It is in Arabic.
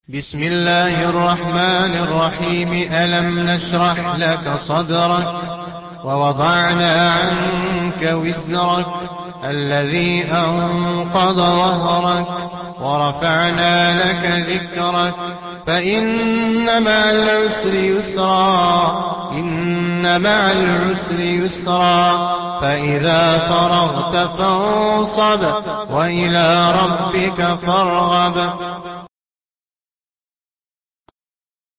بسم الله الرحمن الرحيم. ألم نشرح لك صدرك ووضعنا عنك وزرك الذي أنقض ظهرك ورفعنا لك ذكرك فإن مع العسر يسرا إن مع العسر يسرا فإذا فرغت فانصب وإلى ربك فارغب